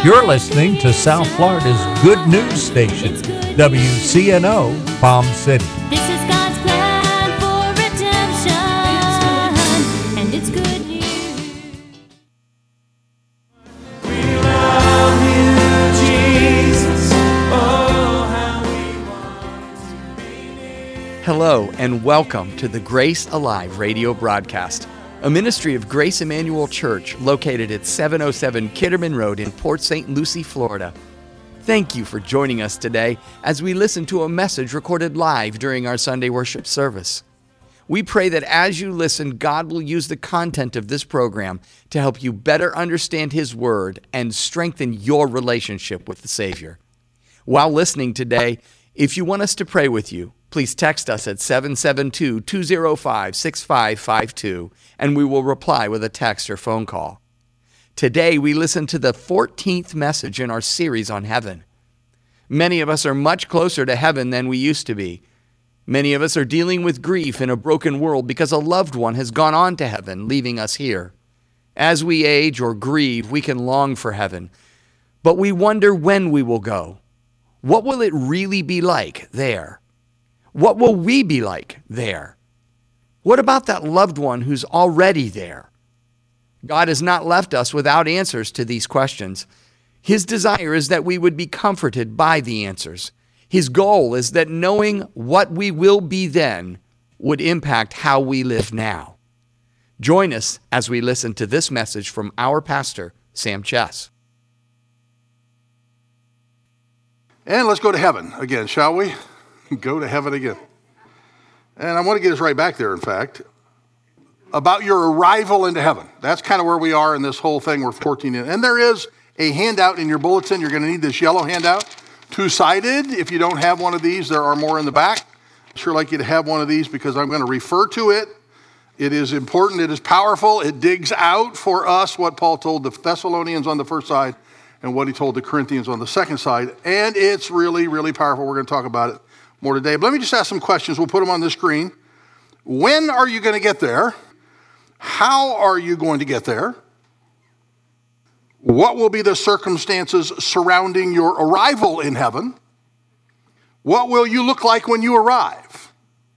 You're listening to South Florida's good news station, WCNO Palm City. This is God's plan for redemption, and it's good news. We love you, Jesus. Oh, how we want to be near. Hello and welcome to the Grace Alive radio broadcast, a ministry of Grace Emmanuel Church located at 707 Kitterman Road in Port St. Lucie, Florida. Thank you for joining us today as we listen to a message recorded live during our Sunday worship service. We pray that as you listen, God will use the content of this program to help you better understand His Word and strengthen your relationship with the Savior. While listening today, if you want us to pray with you, please text us at 772-205-6552, and we will reply with a text or phone call. Today, we listen to the 14th message in our series on heaven. Many of us are much closer to heaven than we used to be. Many of us are dealing with grief in a broken world because a loved one has gone on to heaven, leaving us here. As we age or grieve, we can long for heaven, but we wonder when we will go. What will it really be like there? What will we be like there? What about that loved one who's already there? God has not left us without answers to these questions. His desire is that we would be comforted by the answers. His goal is that knowing what we will be then would impact how we live now. Join us as we listen to this message from our pastor, Sam Chess. And let's go to heaven again, shall we? Go to heaven again. And I want to get us right back there, in fact, about your arrival into heaven. That's kind of where we are in this whole thing we're 14 in. And there is a handout in your bulletin. You're going to need this yellow handout, two-sided. If you don't have one of these, there are more in the back. I'd sure like you to have one of these because I'm going to refer to it. It is important. It is powerful. It digs out for us what Paul told the Thessalonians on the first side and what he told the Corinthians on the second side. And it's really, really powerful. We're going to talk about it more today. But let me just ask some questions. We'll put them on the screen. When are you going to get there? How are you going to get there? What will be the circumstances surrounding your arrival in heaven? What will you look like when you arrive?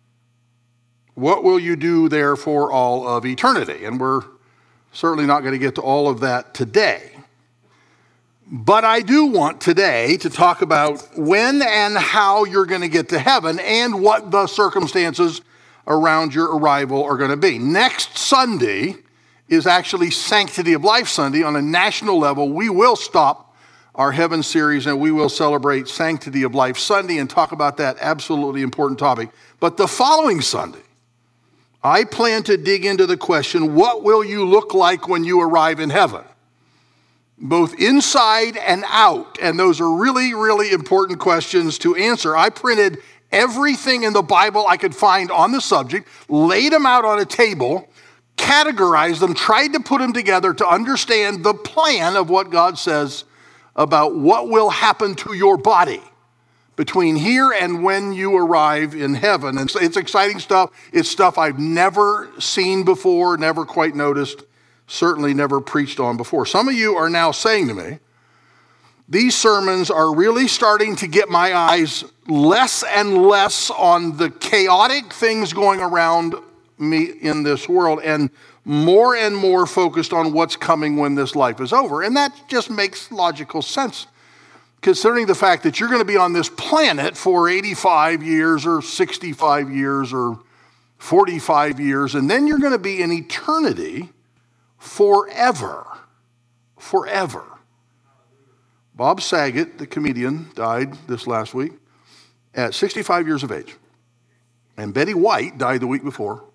What will you do there for all of eternity? And we're certainly not going to get to all of that today. But I do want today to talk about when and how you're going to get to heaven and what the circumstances around your arrival are going to be. Next Sunday is actually Sanctity of Life Sunday. On a national level, we will stop our Heaven series and we will celebrate Sanctity of Life Sunday and talk about that absolutely important topic. But the following Sunday, I plan to dig into the question, what will you look like when you arrive in heaven? Both inside and out. And those are really, really important questions to answer. I printed everything in the Bible I could find on the subject, laid them out on a table, categorized them, tried to put them together to understand the plan of what God says about what will happen to your body between here and when you arrive in heaven. And it's exciting stuff. It's stuff I've never seen before, never quite noticed, certainly never preached on before. Some of you are now saying to me, these sermons are really starting to get my eyes less and less on the chaotic things going around me in this world and more focused on what's coming when this life is over. And that just makes logical sense, considering the fact that you're going to be on this planet for 85 years or 65 years or 45 years, and then you're going to be in eternity forever. Forever. Bob Saget, the comedian, died this last week at 65 years of age. And Betty White died the week before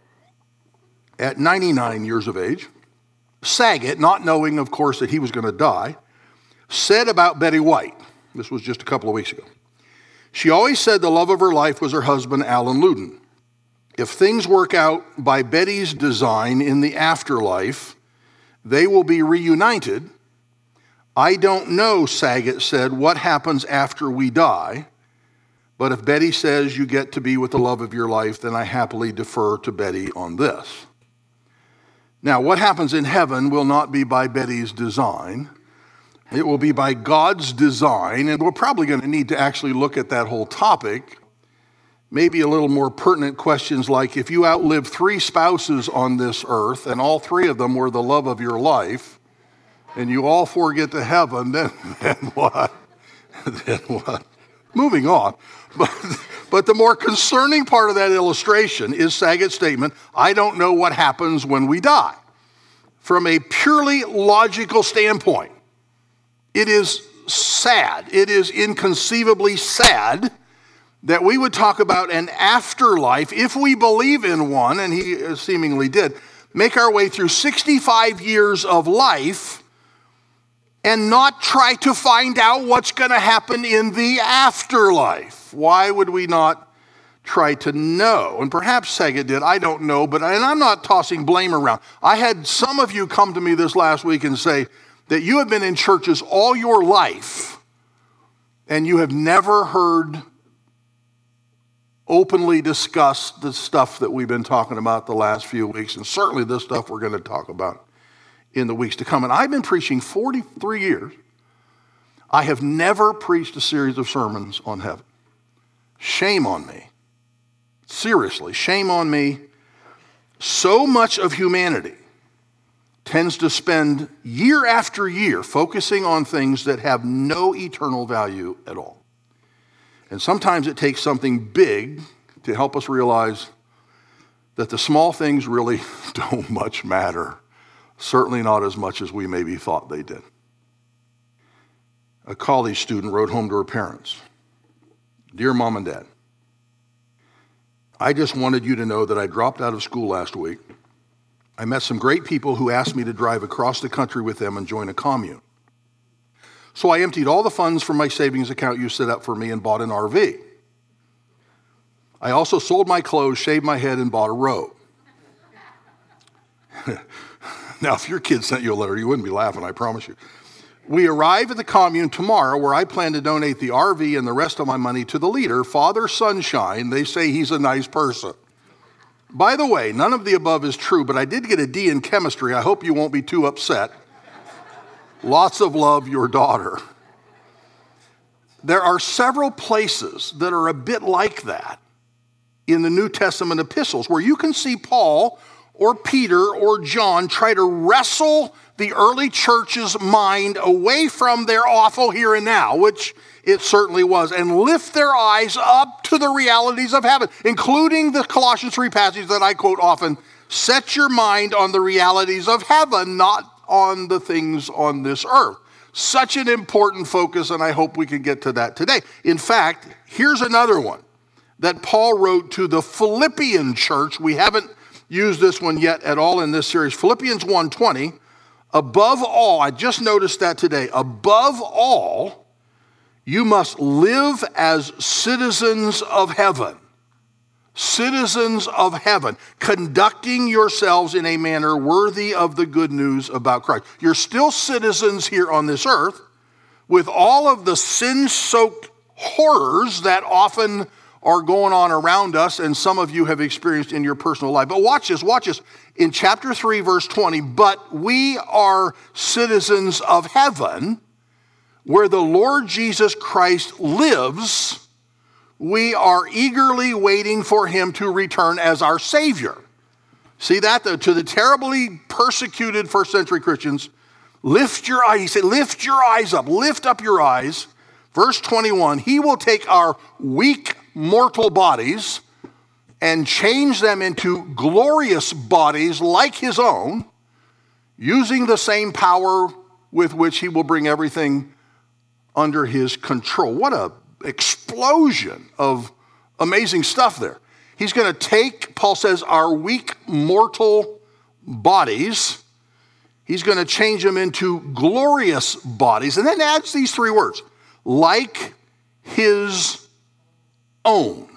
at 99 years of age. Saget, not knowing, of course, that he was going to die, said about Betty White, this was just a couple of weeks ago, she always said the love of her life was her husband, Alan Luden. If things work out by Betty's design in the afterlife, they will be reunited. I don't know, Saget said, what happens after we die, but if Betty says you get to be with the love of your life, then I happily defer to Betty on this. Now, what happens in heaven will not be by Betty's design, It will be by God's design, and we're probably going to need to actually look at that whole topic. Maybe a little more pertinent questions like, if you outlive 3 spouses on this earth, and all 3 of them were the love of your life, and you all 4 get to heaven, then what? Then what? Moving on. But the more concerning part of that illustration is Saget's statement, I don't know what happens when we die. From a purely logical standpoint, it is sad, it is inconceivably sad that we would talk about an afterlife, if we believe in one, and he seemingly did, make our way through 65 years of life and not try to find out what's going to happen in the afterlife. Why would we not try to know? And perhaps Saget did, I don't know, and I'm not tossing blame around. I had some of you come to me this last week and say that you have been in churches all your life and you have never heard openly discuss the stuff that we've been talking about the last few weeks, and certainly this stuff we're going to talk about in the weeks to come. And I've been preaching 43 years. I have never preached a series of sermons on heaven. Shame on me. Seriously, shame on me. So much of humanity tends to spend year after year focusing on things that have no eternal value at all. And sometimes it takes something big to help us realize that the small things really don't much matter. Certainly not as much as we maybe thought they did. A college student wrote home to her parents, Dear Mom and Dad, I just wanted you to know that I dropped out of school last week. I met some great people who asked me to drive across the country with them and join a commune. So I emptied all the funds from my savings account you set up for me and bought an RV. I also sold my clothes, shaved my head, and bought a robe. Now, if your kid sent you a letter, you wouldn't be laughing, I promise you. We arrive at the commune tomorrow where I plan to donate the RV and the rest of my money to the leader, Father Sunshine. They say he's a nice person. By the way, none of the above is true, but I did get a D in chemistry. I hope you won't be too upset. Lots of love, your daughter. There are several places that are a bit like that in the New Testament epistles where you can see Paul or Peter or John try to wrestle the early church's mind away from their awful here and now, which it certainly was, and lift their eyes up to the realities of heaven, including the Colossians 3 passage that I quote often, set your mind on the realities of heaven, not on the things on this earth. Such an important focus, and I hope we can get to that today. In fact, here's another one that Paul wrote to the Philippian church. We haven't used this one yet at all in this series. Philippians 1:20, above all, I just noticed that today, above all, you must live as citizens of heaven. Citizens of heaven, conducting yourselves in a manner worthy of the good news about Christ. You're still citizens here on this earth with all of the sin-soaked horrors that often are going on around us, and some of you have experienced in your personal life. But watch this. In chapter 3, verse 20, but we are citizens of heaven, where the Lord Jesus Christ lives. We are eagerly waiting for him to return as our Savior. See that? To the terribly persecuted first century Christians, lift your eyes. He said, lift your eyes up. Lift up your eyes. Verse 21, he will take our weak mortal bodies and change them into glorious bodies like his own, using the same power with which he will bring everything under his control. What a explosion of amazing stuff there. He's going to take, Paul says, our weak mortal bodies. He's going to change them into glorious bodies. And then adds these 3 words, like his own.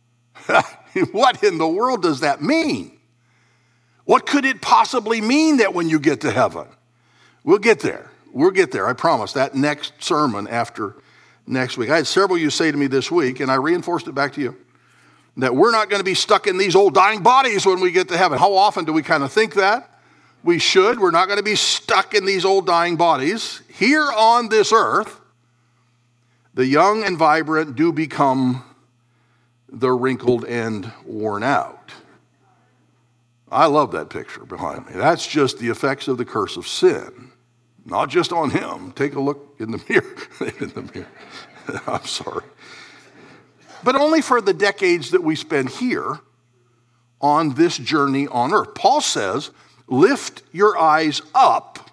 What in the world does that mean? What could it possibly mean that when you get to heaven? We'll get there. We'll get there, I promise. That next sermon after next week. I had several of you say to me this week, and I reinforced it back to you, that we're not going to be stuck in these old dying bodies when we get to heaven. How often do we kind of think that? We should. We're not going to be stuck in these old dying bodies. Here on this earth, the young and vibrant do become the wrinkled and worn out. I love that picture behind me. That's just the effects of the curse of sin. Not just on him. Take a look in the mirror. In the mirror. I'm sorry. But only for the decades that we spend here on this journey on earth. Paul says, lift your eyes up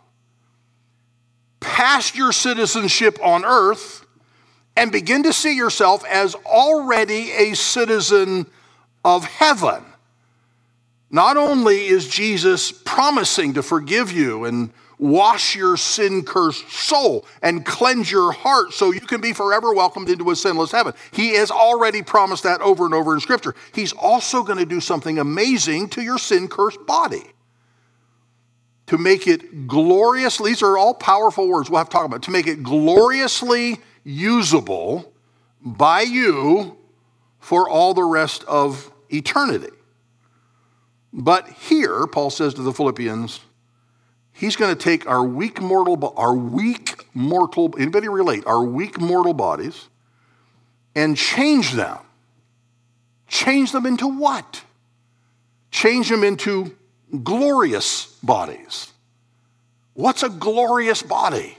past your citizenship on earth and begin to see yourself as already a citizen of heaven. Not only is Jesus promising to forgive you and wash your sin-cursed soul and cleanse your heart so you can be forever welcomed into a sinless heaven. He has already promised that over and over in Scripture. He's also going to do something amazing to your sin-cursed body to make it glorious. These are all powerful words we'll have to talk about. To make it gloriously usable by you for all the rest of eternity. But here, Paul says to the Philippians, he's going to take our weak mortal, anybody relate, our weak mortal bodies and change them. Change them into what? Change them into glorious bodies. What's a glorious body?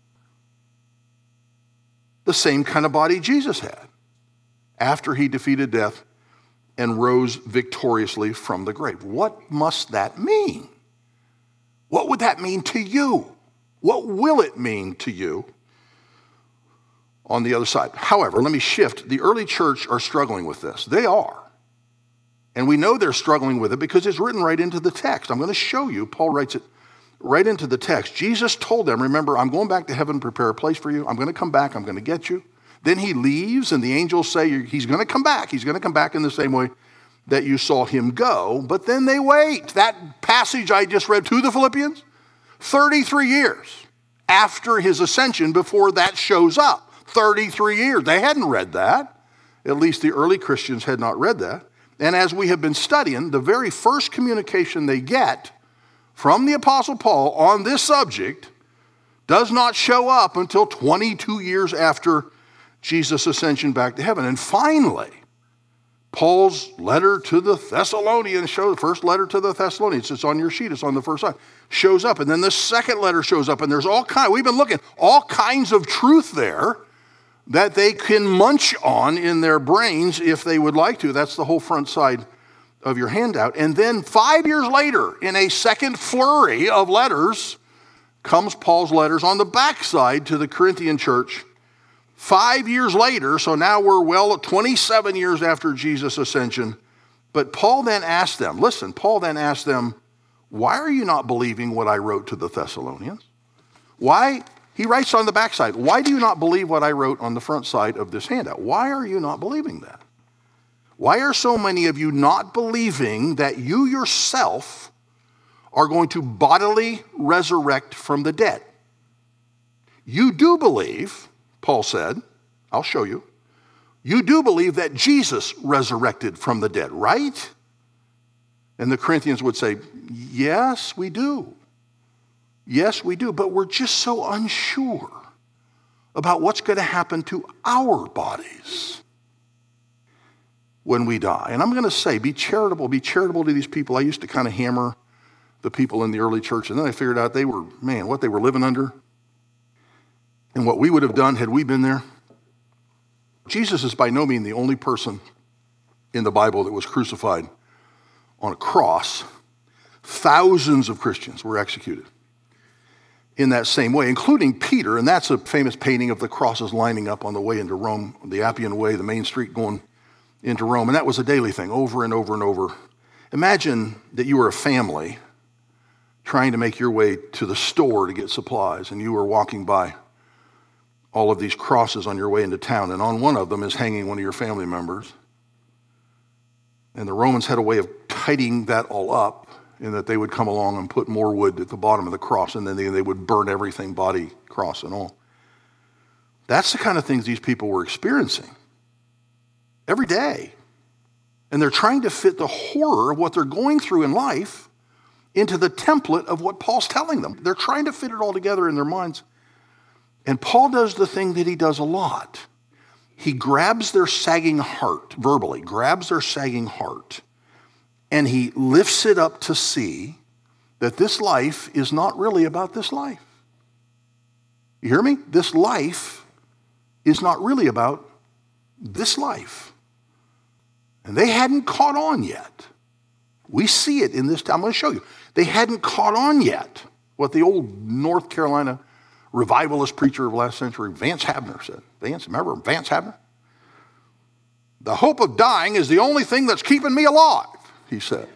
The same kind of body Jesus had after he defeated death and rose victoriously from the grave. What must that mean? What would that mean to you? What will it mean to you on the other side? However, let me shift. The early church are struggling with this. They are. And we know they're struggling with it because it's written right into the text. I'm going to show you. Paul writes it right into the text. Jesus told them, remember, I'm going back to heaven to prepare a place for you. I'm going to come back. I'm going to get you. Then he leaves, and the angels say he's going to come back. He's going to come back in the same way that you saw him go. But then they wait. That passage I just read to the Philippians, 33 years after his ascension before that shows up. 33 years. They hadn't read that. At least the early Christians had not read that. And as we have been studying, the very first communication they get from the Apostle Paul on this subject does not show up until 22 years after Jesus' ascension back to heaven. And finally, Paul's letter to the Thessalonians shows, the first letter to the Thessalonians, it's on your sheet, it's on the first side, shows up. And then the second letter shows up, and there's we've been looking, all kinds of truth there that they can munch on in their brains if they would like to. That's the whole front side of your handout. And then 5 years later, in a second flurry of letters, comes Paul's letters on the backside to the Corinthian church. 5 years later, so now we're 27 years after Jesus' ascension. But Paul then asked them, why are you not believing what I wrote to the Thessalonians? Why? He writes on the backside, why do you not believe what I wrote on the front side of this handout? Why are you not believing that? Why are so many of you not believing that you yourself are going to bodily resurrect from the dead? You do believe, Paul said, I'll show you, you do believe that Jesus resurrected from the dead, right? And the Corinthians would say, yes, we do. Yes, we do, but we're just so unsure about what's going to happen to our bodies when we die. And I'm going to say, be charitable to these people. I used to kind of hammer the people in the early church, and then I figured out what they were living under and what we would have done had we been there. Jesus is by no means the only person in the Bible that was crucified on a cross. Thousands of Christians were executed in that same way, including Peter, and that's a famous painting of the crosses lining up on the way into Rome, the Appian Way, the main street going into Rome, and that was a daily thing, over and over and over. Imagine that you were a family trying to make your way to the store to get supplies, and you were walking by all of these crosses on your way into town, and on one of them is hanging one of your family members. And the Romans had a way of tidying that all up, in that they would come along and put more wood at the bottom of the cross, and then they would burn everything, body, cross, and all. That's the kind of things these people were experiencing every day. And they're trying to fit the horror of what they're going through in life into the template of what Paul's telling them. They're trying to fit it all together in their minds. And Paul does the thing that he does a lot. He grabs their sagging heart, verbally, grabs their sagging heart, and he lifts it up to see that this life is not really about this life. You hear me? This life is not really about this life. And they hadn't caught on yet. We see it in this time. I'm going to show you. They hadn't caught on yet what the old North Carolina revivalist preacher of last century, Vance Havner, said. Remember Vance Havner? The hope of dying is the only thing that's keeping me alive, he said.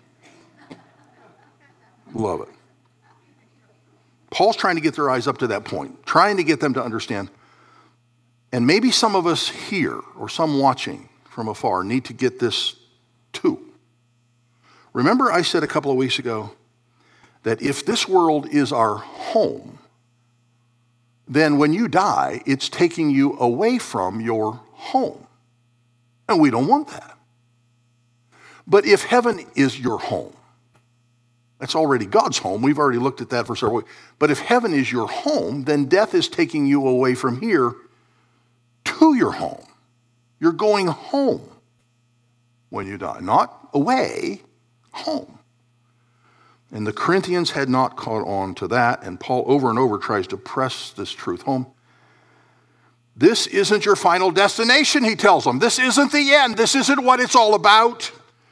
Love it. Paul's trying to get their eyes up to that point, trying to get them to understand. And maybe some of us here, or some watching from afar, need to get this too. Remember I said a couple of weeks ago that if this world is our home, then when you die, it's taking you away from your home. And we don't want that. But if heaven is your home, that's already God's home. We've already looked at that for several weeks. But if heaven is your home, then death is taking you away from here to your home. You're going home when you die. Not away, home. And the Corinthians had not caught on to that, and Paul over and over tries to press this truth home. This isn't your final destination, he tells them. This isn't the end. This isn't what it's all about.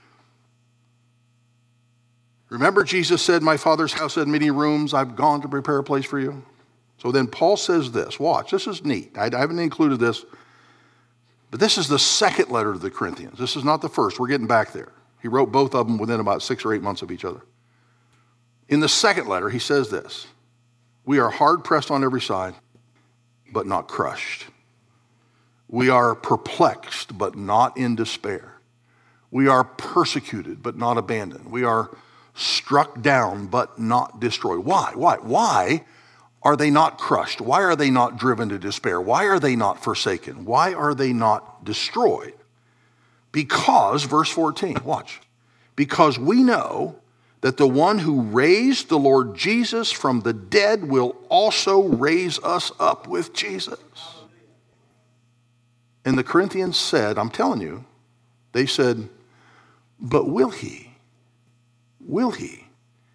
Remember, Jesus said, my Father's house had many rooms. I've gone to prepare a place for you. So then Paul says this. Watch, this is neat. I haven't included this. But this is the second letter to the Corinthians. This is not the first. We're getting back there. He wrote both of them within about 6 or 8 months of each other. In the second letter, he says this. We are hard pressed on every side, but not crushed. We are perplexed, but not in despair. We are persecuted, but not abandoned. We are struck down, but not destroyed. Why? Why are they not crushed? Why are they not driven to despair? Why are they not forsaken? Why are they not destroyed? Because, verse 14, watch. Because we know that the one who raised the Lord Jesus from the dead will also raise us up with Jesus. And the Corinthians said, I'm telling you, they said, but will he? Will he?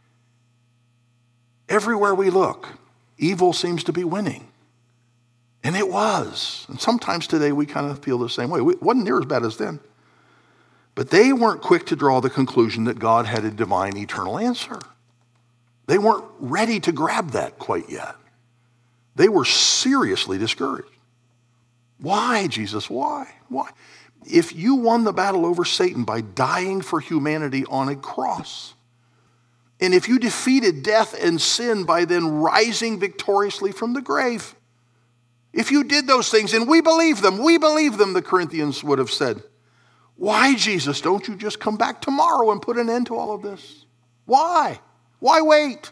Everywhere we look, evil seems to be winning. And it was. And sometimes today we kind of feel the same way. It wasn't near as bad as then. But they weren't quick to draw the conclusion that God had a divine eternal answer. They weren't ready to grab that quite yet. They were seriously discouraged. Why, Jesus? Why? Why? If you won the battle over Satan by dying for humanity on a cross, and if you defeated death and sin by then rising victoriously from the grave, if you did those things, and we believe them, the Corinthians would have said, why, Jesus, don't you just come back tomorrow and put an end to all of this? Why? Why wait?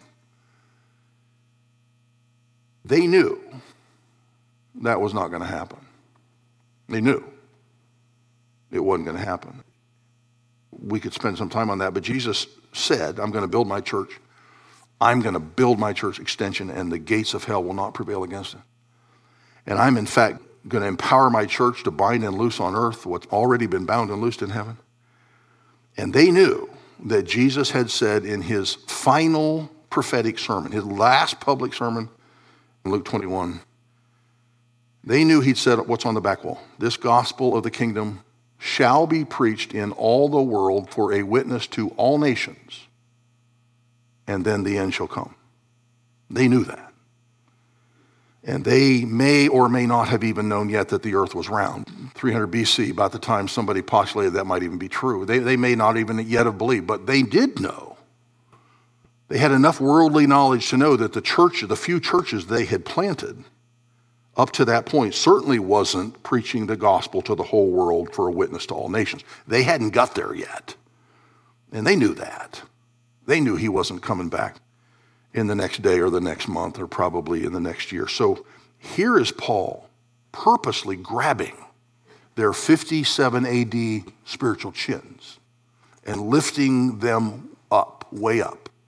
They knew that was not going to happen. They knew it wasn't going to happen. We could spend some time on that, but Jesus said, I'm going to build my church. I'm going to build my church extension, and the gates of hell will not prevail against it. And I'm, in fact, going to empower my church to bind and loose on earth what's already been bound and loosed in heaven. And they knew that Jesus had said in his final prophetic sermon, his last public sermon in Luke 21, they knew he'd said what's on the back wall. This gospel of the kingdom shall be preached in all the world for a witness to all nations, and then the end shall come. They knew that. And they may or may not have even known yet that the earth was round. 300 BC, about the time somebody postulated that might even be true. They may not even yet have believed, but they did know. They had enough worldly knowledge to know that the church, the few churches they had planted up to that point certainly wasn't preaching the gospel to the whole world for a witness to all nations. They hadn't got there yet. And they knew that. They knew he wasn't coming back in the next day or the next month or probably in the next year. So here is Paul purposely grabbing their 57 AD spiritual chins and lifting them up, way up,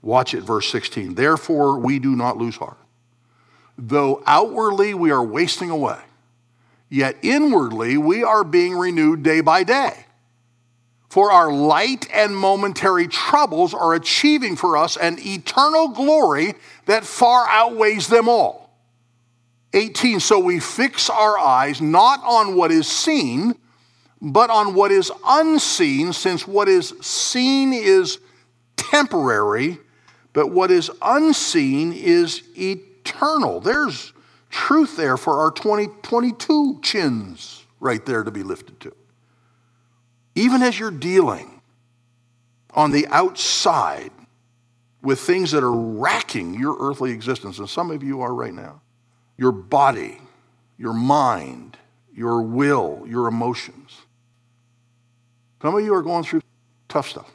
Watch it, verse 16. Therefore, we do not lose heart. Though outwardly we are wasting away, yet inwardly we are being renewed day by day. For our light and momentary troubles are achieving for us an eternal glory that far outweighs them all. 18, so we fix our eyes not on what is seen, but on what is unseen, since what is seen is temporary, but what is unseen is eternal. There's truth there for our 2022 chins right there to be lifted to. Even as you're dealing on the outside with things that are racking your earthly existence, and some of you are right now, your body, your mind, your will, your emotions. Some of you are going through tough stuff.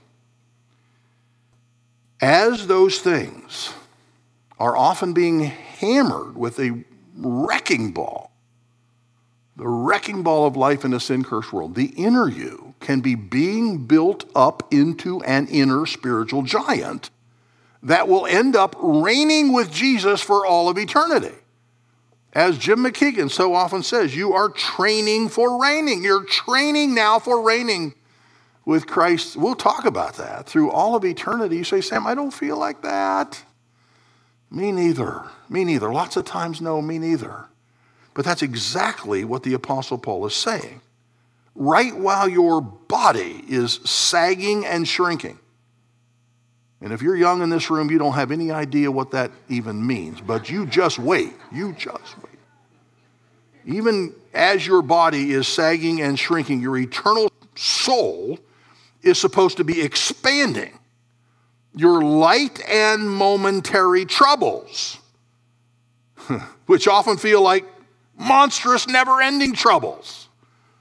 As those things are often being hammered with a wrecking ball, the wrecking ball of life in a sin-cursed world, the inner you can be being built up into an inner spiritual giant that will end up reigning with Jesus for all of eternity. As Jim McKeegan so often says, you are training for reigning. You're training now for reigning with Christ. We'll talk about that through all of eternity. You say, Sam, I don't feel like that. Me neither. Me neither. Lots of times, no, me neither. But that's exactly what the Apostle Paul is saying. Right while your body is sagging and shrinking. And if you're young in this room, you don't have any idea what that even means. But you just wait. You just wait. Even as your body is sagging and shrinking, your eternal soul is supposed to be expanding. Your light and momentary troubles, which often feel like monstrous, never-ending troubles,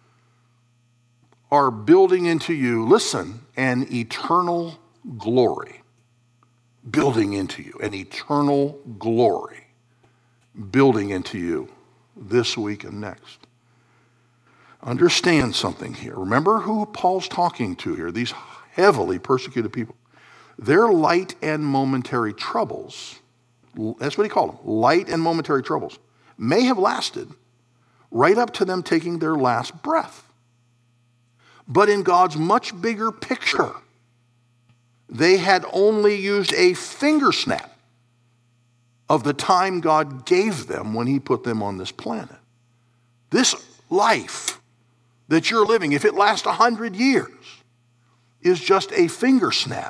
are building into you, listen, an eternal glory. Building into you, an eternal glory. Building into you this week and next. Understand something here. Remember who Paul's talking to here, these heavily persecuted people. Their light and momentary troubles, that's what he called them, light and momentary troubles, may have lasted right up to them taking their last breath. But in God's much bigger picture, they had only used a finger snap of the time God gave them when he put them on this planet. This life that you're living, if it lasts 100 years, is just a finger snap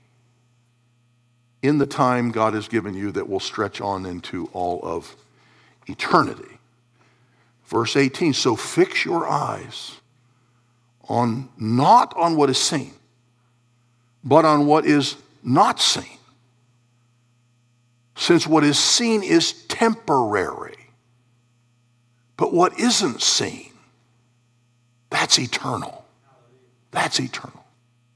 in the time God has given you that will stretch on into all of eternity. Verse 18, so fix your eyes on not on what is seen, but on what is not seen. Since what is seen is temporary, but what isn't seen, that's eternal. That's eternal.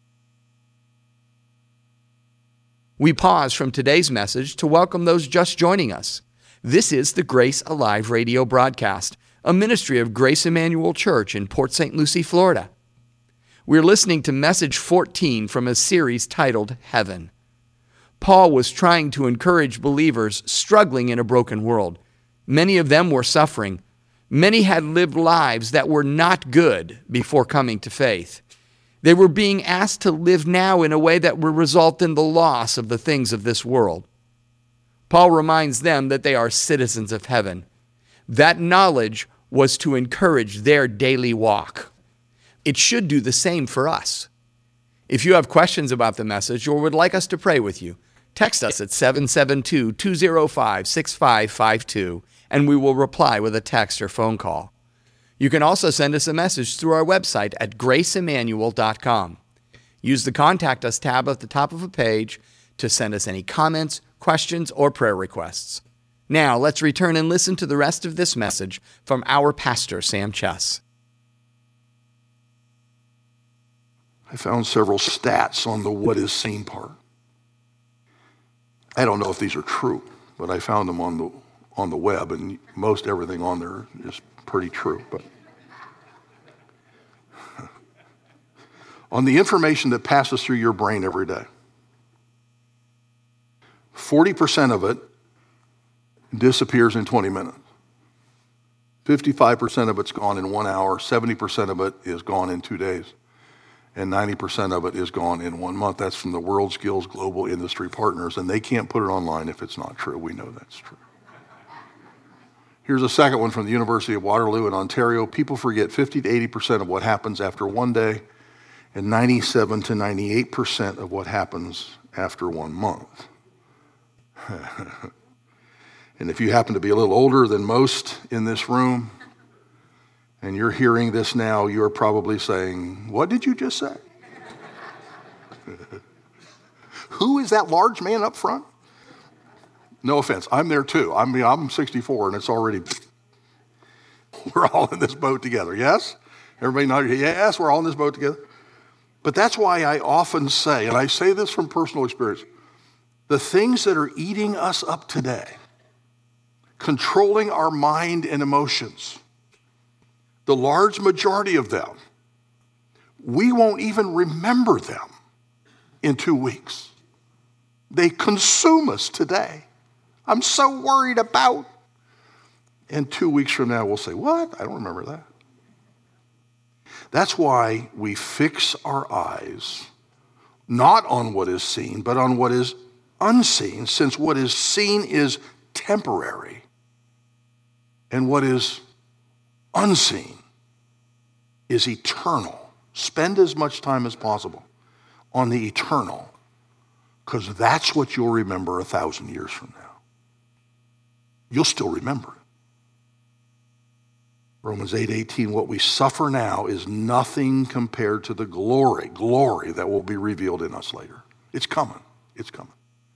We pause from today's message to welcome those just joining us. This is the Grace Alive radio broadcast, a ministry of Grace Emmanuel Church in Port St. Lucie, Florida. We're listening to message 14 from a series titled Heaven. Paul was trying to encourage believers struggling in a broken world. Many of them were suffering. Many had lived lives that were not good before coming to faith. They were being asked to live now in a way that would result in the loss of the things of this world. Paul reminds them that they are citizens of heaven. That knowledge was to encourage their daily walk. It should do the same for us. If you have questions about the message or would like us to pray with you, text us at 772-205-6552, and we will reply with a text or phone call. You can also send us a message through our website at graceemmanuel.com. Use the Contact Us tab at the top of a page to send us any comments, questions, or prayer requests. Now, let's return and listen to the rest of this message from our pastor, Sam Chess. I found several stats on the what is seen part. I don't know if these are true, but I found them on the web, and most everything on there is pretty true. But on the information that passes through your brain every day, 40% of it disappears in 20 minutes. 55% of it's gone in 1 hour, 70% of it is gone in 2 days, and 90% of it is gone in 1 month. That's from the WorldSkills Global Industry Partners, and they can't put it online if it's not true. We know that's true. Here's a second one from the University of Waterloo in Ontario. People forget 50 to 80% of what happens after 1 day, and 97 to 98% of what happens after 1 month. And if you happen to be a little older than most in this room, and you're hearing this now, you're probably saying, what did you just say? Who is that large man up front? No offense, I'm there too. I'm 64 and it's already, we're all in this boat together, yes? Everybody nod your head, yes, we're all in this boat together. But that's why I often say, and I say this from personal experience, the things that are eating us up today, controlling our mind and emotions, the large majority of them, we won't even remember them in 2 weeks. They consume us today. I'm so worried about. And 2 weeks from now, we'll say, what? I don't remember that. That's why we fix our eyes not on what is seen, but on what is unseen, since what is seen is temporary and what is unseen is eternal. Spend as much time as possible on the eternal, because that's what you'll remember 1,000 years from now. You'll still remember it. Romans 8:18, what we suffer now is nothing compared to the glory that will be revealed in us later. It's coming. It's coming.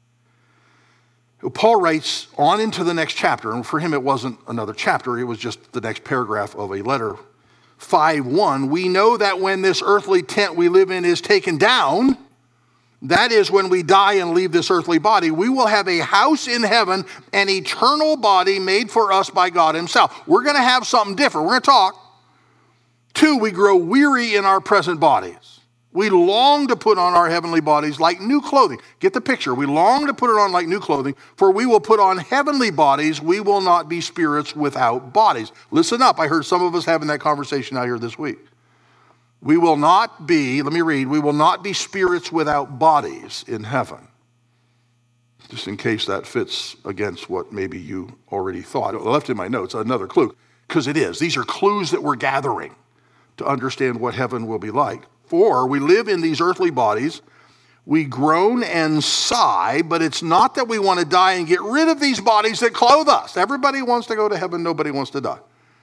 Paul writes on into the next chapter, and for him it wasn't another chapter, it was just the next paragraph of a letter. 5:1, we know that when this earthly tent we live in is taken down, that is when we die and leave this earthly body, we will have a house in heaven, an eternal body made for us by God himself. We're going to have something different. We're going to talk. 2, we grow weary in our present bodies. We long to put on our heavenly bodies like new clothing. Get the picture. We long to put it on like new clothing, for we will put on heavenly bodies. We will not be spirits without bodies. Listen up. I heard some of us having that conversation out here this week. We will not be, let me read, we will not be spirits without bodies in heaven. Just in case that fits against what maybe you already thought. I left in my notes another clue, because it is. These are clues that we're gathering to understand what heaven will be like. For we live in these earthly bodies, we groan and sigh, but it's not that we want to die and get rid of these bodies that clothe us. Everybody wants to go to heaven, nobody wants to die.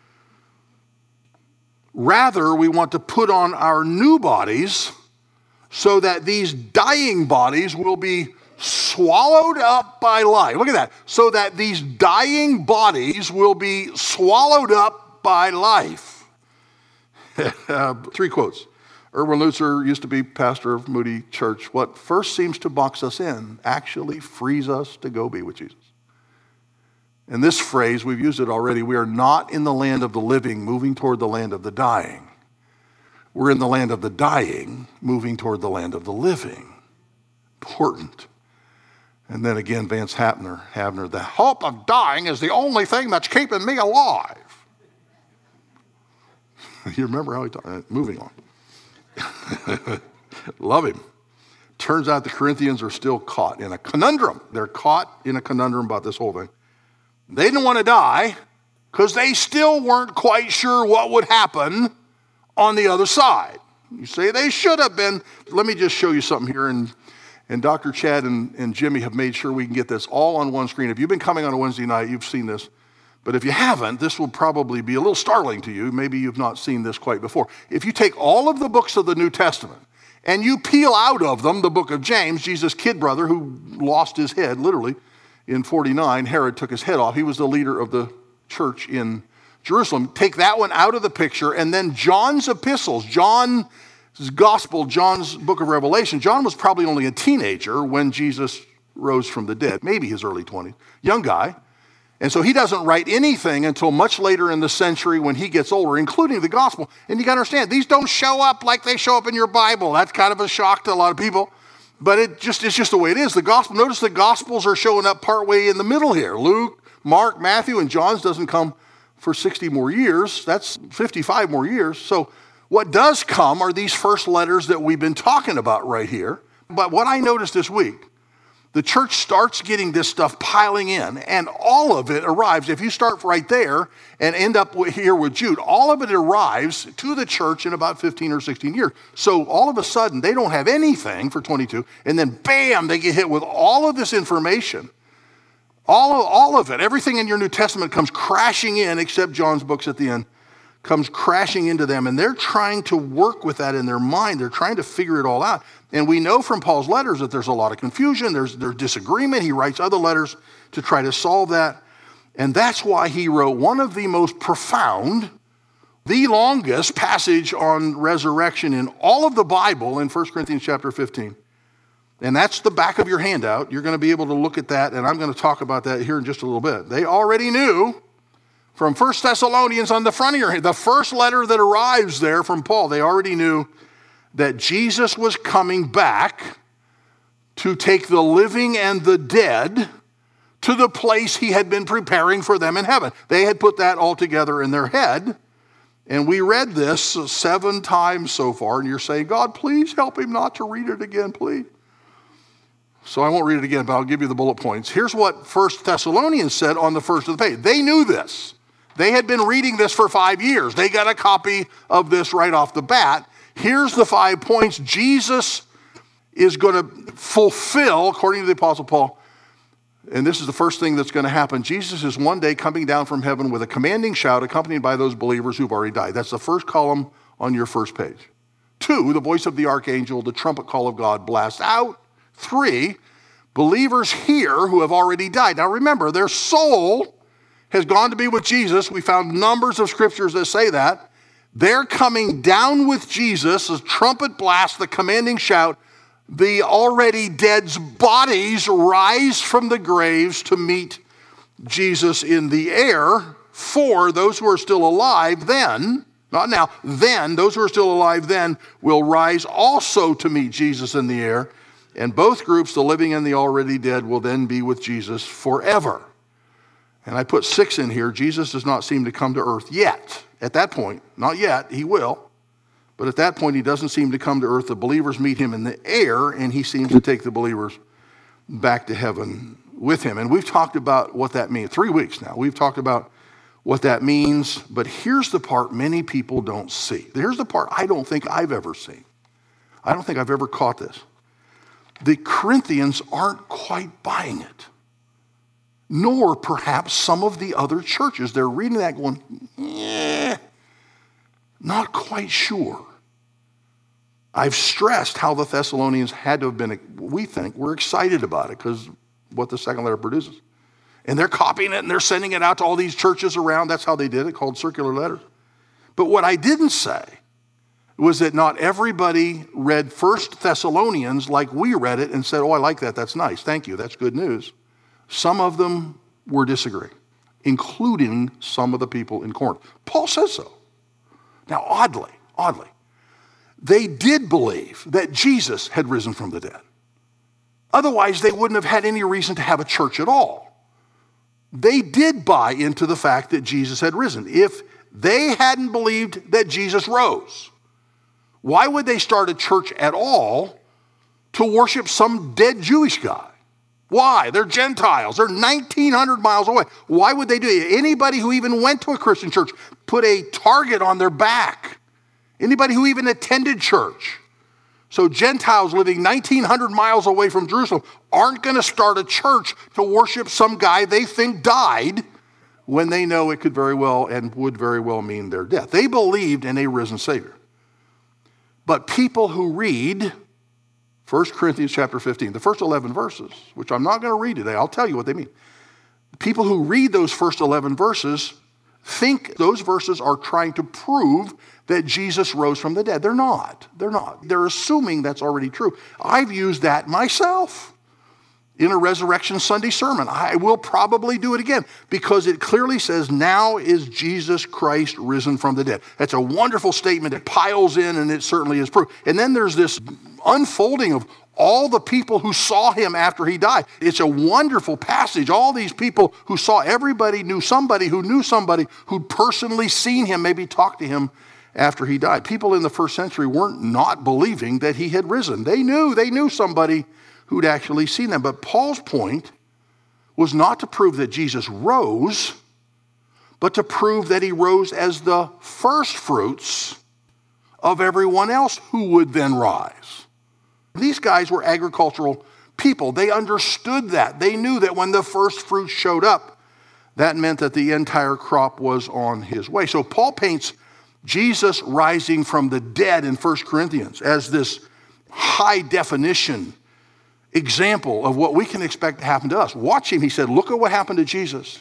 Rather, we want to put on our new bodies so that these dying bodies will be swallowed up by life. Look at that. So that these dying bodies will be swallowed up by life. 3 quotes. Erwin Lutzer used to be pastor of Moody Church. What first seems to box us in actually frees us to go be with Jesus. And this phrase, we've used it already, we are not in the land of the living moving toward the land of the dying. We're in the land of the dying moving toward the land of the living. Important. And then again, Vance Havner, the hope of dying is the only thing that's keeping me alive. You remember how he talked? Moving on. Love him. Turns out the Corinthians are still caught in a conundrum. They're caught in a conundrum about this whole thing. They didn't want to die because they still weren't quite sure what would happen on the other side. You say they should have been. Let me just show you something here. And Dr. Chad and Jimmy have made sure we can get this all on one screen. If you've been coming on a Wednesday night, you've seen this. But if you haven't, this will probably be a little startling to you. Maybe you've not seen this quite before. If you take all of the books of the New Testament and you peel out of them the book of James, Jesus' kid brother who lost his head, literally, in 49, Herod took his head off. He was the leader of the church in Jerusalem. Take that one out of the picture, and then John's epistles, John's gospel, John's book of Revelation. John was probably only a teenager when Jesus rose from the dead, maybe his early 20s, young guy. And so he doesn't write anything until much later in the century when he gets older, including the gospel. And you got to understand, these don't show up like they show up in your Bible. That's kind of a shock to a lot of people. But it's just the way it is. Notice the Gospels are showing up partway in the middle here. Luke, Mark, Matthew, and John's doesn't come for 60 more years. That's 55 more years. So what does come are these first letters that we've been talking about right here. But what I noticed this week, the church starts getting this stuff piling in, and all of it arrives. If you start right there and end up here with Jude, all of it arrives to the church in about 15 or 16 years. So all of a sudden, they don't have anything for 22, and then bam, they get hit with all of this information. All of it, everything in your New Testament comes crashing in, except John's books at the end, comes crashing into them, and they're trying to work with that in their mind. They're trying to figure it all out. And we know from Paul's letters that there's a lot of confusion, there's disagreement. He writes other letters to try to solve that. And that's why he wrote one of the most profound, the longest passage on resurrection in all of the Bible in 1 Corinthians chapter 15. And that's the back of your handout. You're going to be able to look at that, and I'm going to talk about that here in just a little bit. They already knew from 1 Thessalonians on the front of your hand, the first letter that arrives there from Paul, they already knew that Jesus was coming back to take the living and the dead to the place he had been preparing for them in heaven. They had put that all together in their head. And we read this 7 times so far, and you're saying, God, please help him not to read it again, please. So I won't read it again, but I'll give you the bullet points. Here's what 1 Thessalonians said on the first of the page. They knew this. They had been reading this for 5 years. They got a copy of this right off the bat. Here's the 5 points Jesus is going to fulfill, according to the Apostle Paul. And this is the first thing that's going to happen. Jesus is one day coming down from heaven with a commanding shout, accompanied by those believers who've already died. That's the first column on your first page. 2, the voice of the archangel, the trumpet call of God blasts out. 3, believers here who have already died. Now remember, their soul has gone to be with Jesus. We found numbers of scriptures that say that. They're coming down with Jesus, a trumpet blast, the commanding shout. The already dead's bodies rise from the graves to meet Jesus in the air. 4, those who are still alive then, not now, then, those who are still alive then will rise also to meet Jesus in the air. And both groups, the living and the already dead, will then be with Jesus forever. And I put 6 in here. Jesus does not seem to come to earth yet. At that point, not yet, he will. But at that point, he doesn't seem to come to earth. The believers meet him in the air, and he seems to take the believers back to heaven with him. And we've talked about what that means. 3 weeks now. We've talked about what that means. But here's the part many people don't see. Here's the part I don't think I've ever seen. I don't think I've ever caught this. The Corinthians aren't quite buying it, nor perhaps some of the other churches. They're reading that going, not quite sure. I've stressed how the Thessalonians had to have been, we think, we're excited about it because what the second letter produces. And they're copying it and they're sending it out to all these churches around. That's how they did it, called circular letters. But what I didn't say was that not everybody read 1 Thessalonians like we read it and said, oh, I like that, that's nice, thank you, that's good news. Some of them were disagreeing, including some of the people in Corinth. Paul says so. Now, oddly, they did believe that Jesus had risen from the dead. Otherwise, they wouldn't have had any reason to have a church at all. They did buy into the fact that Jesus had risen. If they hadn't believed that Jesus rose, why would they start a church at all to worship some dead Jewish guy? Why? They're Gentiles. They're 1,900 miles away. Why would they do it? Anybody who even went to a Christian church put a target on their back. Anybody who even attended church. So Gentiles living 1,900 miles away from Jerusalem aren't going to start a church to worship some guy they think died when they know it could very well and would very well mean their death. They believed in a risen Savior. But people who read 1 Corinthians chapter 15, the first 11 verses, which I'm not going to read today, I'll tell you what they mean. People who read those first 11 verses think those verses are trying to prove that Jesus rose from the dead. They're not. They're assuming that's already true. I've used that myself. in a Resurrection Sunday sermon. I will probably do it again because it clearly says, now is Jesus Christ risen from the dead. That's a wonderful statement. It piles in, and it certainly is proof. And then there's this unfolding of all the people who saw him after he died. It's a wonderful passage. All these people who saw, everybody knew somebody who'd personally seen him, maybe talked to him after he died. People in the first century weren't not believing that he had risen. They knew somebody who'd actually seen them. But Paul's point was not to prove that Jesus rose, but to prove that he rose as the first fruits of everyone else who would then rise. These guys were agricultural people. They understood that. They knew that when the first fruits showed up, that meant that the entire crop was on his way. So Paul paints Jesus rising from the dead in 1 Corinthians as this high definition example of what we can expect to happen to us. Watch him. He said, look at what happened to Jesus.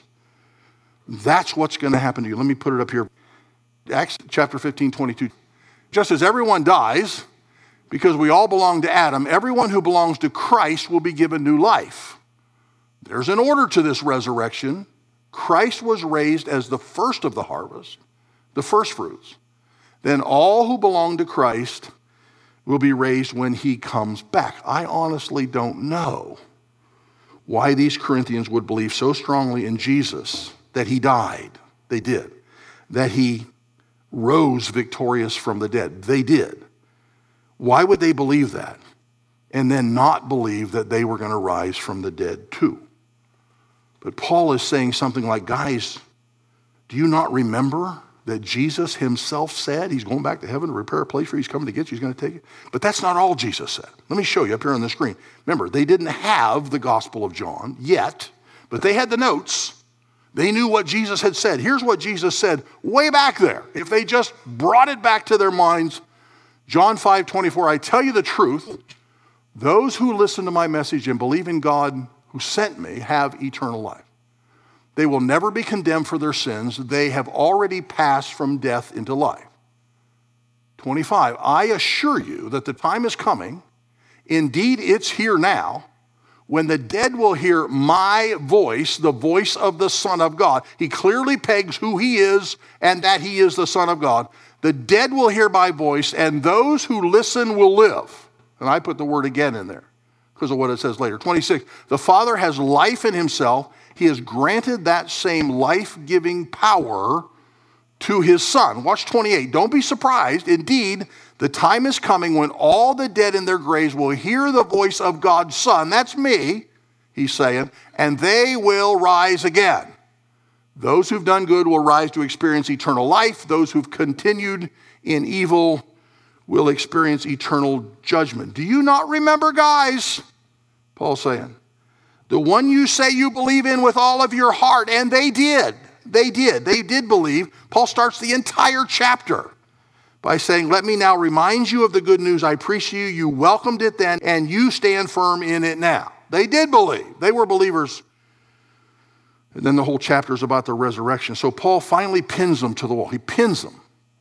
That's what's going to happen to you. Let me put it up here. Acts chapter 15, 22. Just as everyone dies, because we all belong to Adam, everyone who belongs to Christ will be given new life. There's an order to this resurrection. Christ was raised as the first of the harvest, the first fruits. Then all who belong to Christ will be raised when he comes back. I honestly don't know why these Corinthians would believe so strongly in Jesus that he died. They did. That he rose victorious from the dead. They did. Why would they believe that and then not believe that they were going to rise from the dead too? But Paul is saying something like, guys, do you not remember that Jesus himself said he's going back to heaven to prepare a place for you? He's coming to get you. He's going to take it. But that's not all Jesus said. Let me show you up here on the screen. Remember, they didn't have the Gospel of John yet, but they had the notes. They knew what Jesus had said. Here's what Jesus said way back there. If they just brought it back to their minds, John 5:24, I tell you the truth, those who listen to my message and believe in God who sent me have eternal life. They will never be condemned for their sins. They have already passed from death into life. 25, I assure you that the time is coming, indeed it's here now, when the dead will hear my voice, the voice of the Son of God. He clearly pegs who he is and that he is the Son of God. The dead will hear my voice, and those who listen will live. And I put the word again in there because of what it says later. 26, the Father has life in himself. He has granted that same life-giving power to his Son. Watch 28. Don't be surprised. Indeed, the time is coming when all the dead in their graves will hear the voice of God's Son. That's me, he's saying, and they will rise again. Those who've done good will rise to experience eternal life. Those who've continued in evil will experience eternal judgment. Do you not remember, guys? Paul's saying, the one you say you believe in with all of your heart, and they did. They did believe. Paul starts the entire chapter by saying, let me now remind you of the good news I preached to you. You welcomed it then, and you stand firm in it now. They did believe. They were believers. And then the whole chapter is about the resurrection. So Paul finally pins them to the wall. He pins them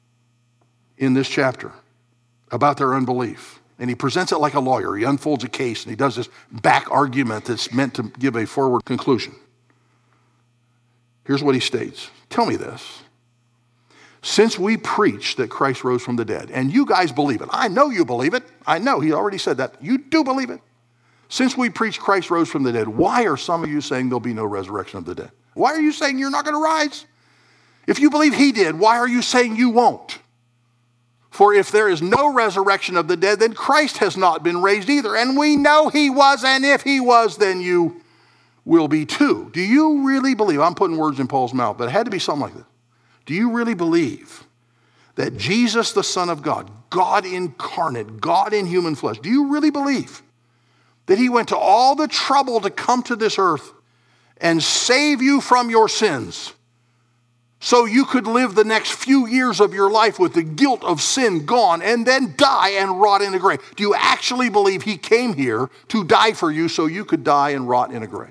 in this chapter about their unbelief. And he presents it like a lawyer. He unfolds a case and he does this back argument that's meant to give a forward conclusion. Here's what he states. Tell me this. Since we preach that Christ rose from the dead, and you guys believe it. I know you believe it. I know. He already said that. You do believe it. Since we preach Christ rose from the dead, why are some of you saying there'll be no resurrection of the dead? Why are you saying you're not going to rise? If you believe he did, why are you saying you won't? For if there is no resurrection of the dead, then Christ has not been raised either. And we know he was, and if he was, then you will be too. Do you really believe, I'm putting words in Paul's mouth, but it had to be something like this. Do you really believe that Jesus, the Son of God, God incarnate, God in human flesh, do you really believe that he went to all the trouble to come to this earth and save you from your sins so you could live the next few years of your life with the guilt of sin gone and then die and rot in a grave? Do you actually believe he came here to die for you so you could die and rot in a grave?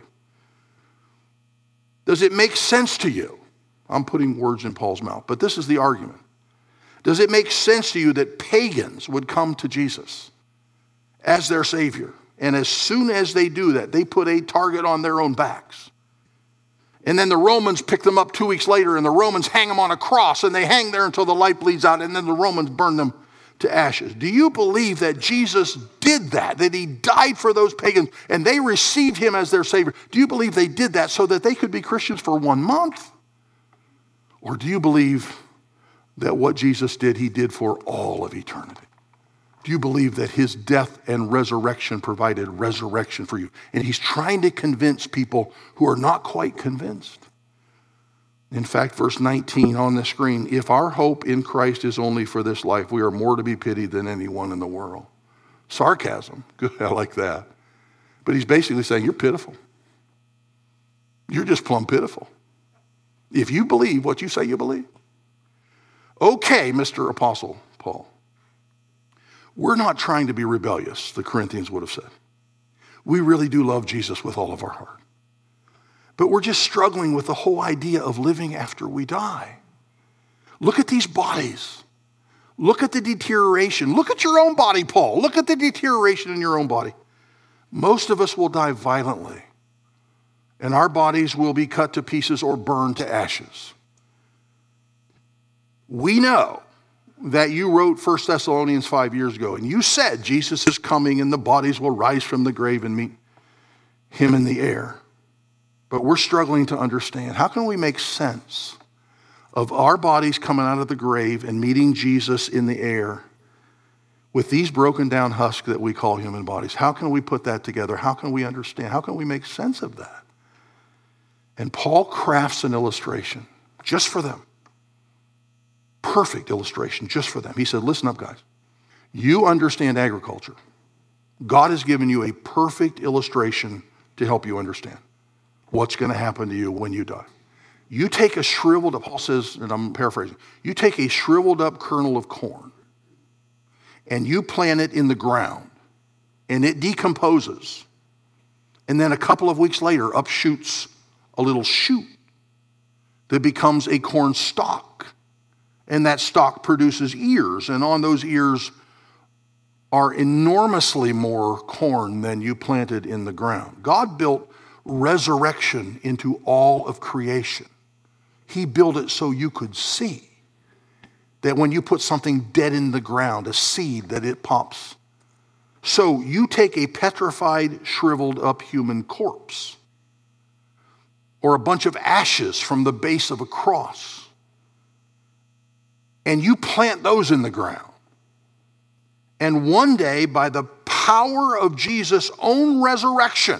Does it make sense to you? I'm putting words in Paul's mouth, but this is the argument. Does it make sense to you that pagans would come to Jesus as their Savior And as soon as they do that, they put a target on their own backs. And then the Romans pick them up 2 weeks later, and the Romans hang them on a cross, and they hang there until the life bleeds out, and then the Romans burn them to ashes. Do you believe that Jesus did that he died for those pagans, and they received him as their Savior? Do you believe they did that so that they could be Christians for 1 month? Or do you believe that what Jesus did, he did for all of eternity? Do you believe that his death and resurrection provided resurrection for you? And he's trying to convince people who are not quite convinced. In fact, verse 19 on the screen, if our hope in Christ is only for this life, we are more to be pitied than anyone in the world. Sarcasm. Good, I like that. But he's basically saying, you're pitiful. You're just plumb pitiful. If you believe what you say you believe. Okay, Mr. Apostle Paul. We're not trying to be rebellious, the Corinthians would have said. We really do love Jesus with all of our heart. But we're just struggling with the whole idea of living after we die. Look at these bodies. Look at the deterioration. Look at your own body, Paul. Look at the deterioration in your own body. Most of us will die violently, and our bodies will be cut to pieces or burned to ashes. We know that you wrote 1 Thessalonians 5 years ago, and you said Jesus is coming and the bodies will rise from the grave and meet him in the air. But we're struggling to understand, how can we make sense of our bodies coming out of the grave and meeting Jesus in the air with these broken down husks that we call human bodies? How can we put that together? How can we understand? How can we make sense of that? And Paul crafts an illustration just for them. Perfect illustration just for them. He said, listen up, guys. You understand agriculture. God has given you a perfect illustration to help you understand what's going to happen to you when you die. You take a shriveled up, Paul says, and I'm paraphrasing, you take a shriveled up kernel of corn and you plant it in the ground and it decomposes. And then a couple of weeks later, up shoots a little shoot that becomes a corn stalk. And that stalk produces ears, and on those ears are enormously more corn than you planted in the ground. God built resurrection into all of creation. He built it so you could see that when you put something dead in the ground, a seed, that it pops. So you take a petrified, shriveled up human corpse or a bunch of ashes from the base of a cross, and you plant those in the ground. And one day, by the power of Jesus' own resurrection,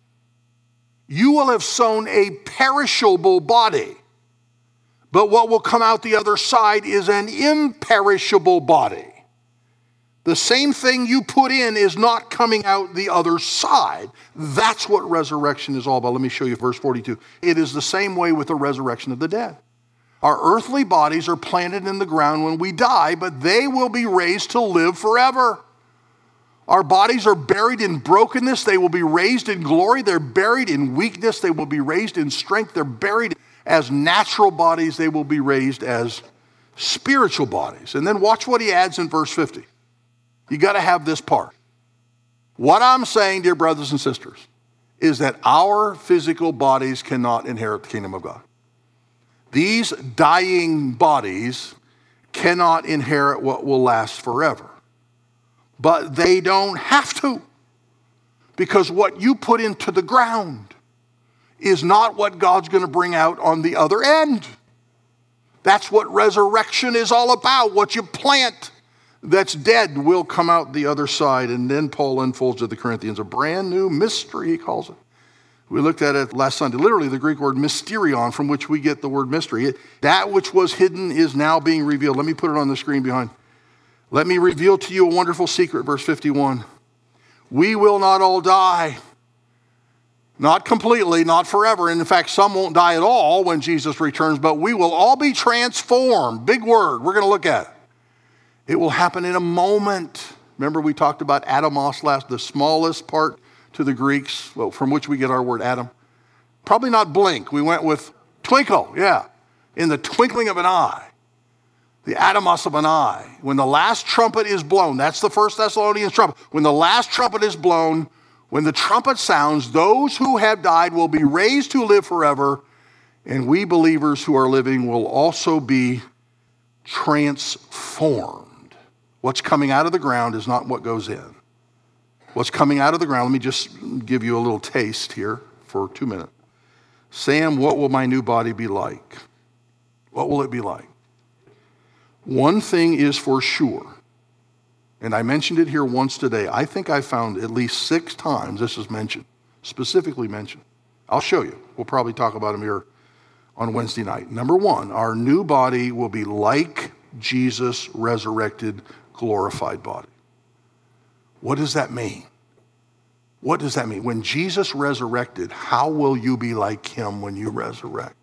you will have sown a perishable body. But what will come out the other side is an imperishable body. The same thing you put in is not coming out the other side. That's what resurrection is all about. Let me show you verse 42. It is the same way with the resurrection of the dead. Our earthly bodies are planted in the ground when we die, but they will be raised to live forever. Our bodies are buried in brokenness. They will be raised in glory. They're buried in weakness. They will be raised in strength. They're buried as natural bodies. They will be raised as spiritual bodies. And then watch what he adds in verse 50. You got to have this part. What I'm saying, dear brothers and sisters, is that our physical bodies cannot inherit the kingdom of God. These dying bodies cannot inherit what will last forever. But they don't have to, because what you put into the ground is not what God's going to bring out on the other end. That's what resurrection is all about. What you plant that's dead will come out the other side. And then Paul unfolds to the Corinthians a brand new mystery, he calls it. We looked at it last Sunday. Literally, the Greek word mysterion, from which we get the word mystery. That which was hidden is now being revealed. Let me put it on the screen behind. Let me reveal to you a wonderful secret, verse 51. We will not all die. Not completely, not forever. And in fact, some won't die at all when Jesus returns, but we will all be transformed. Big word. We're going to look at it. It will happen in a moment. Remember, we talked about atomos last, the smallest part to the Greeks, well, from which we get our word atom. Probably not blink. We went with twinkle, yeah. In the twinkling of an eye. The atomos of an eye. When the last trumpet is blown, that's the 1 Thessalonians trumpet. When the last trumpet is blown, When the trumpet sounds, those who have died will be raised to live forever, and we believers who are living will also be transformed. What's coming out of the ground is not what goes in. What's coming out of the ground, let me just give you a little taste here for 2 minutes. Sam, what will my new body be like? What will it be like? One thing is for sure, and I mentioned it here once today. I think I found at least 6 times this is mentioned, specifically mentioned. I'll show you. We'll probably talk about them here on Wednesday night. Number 1, our new body will be like Jesus' resurrected, glorified body. What does that mean? What does that mean? When Jesus resurrected, how will you be like him when you resurrect?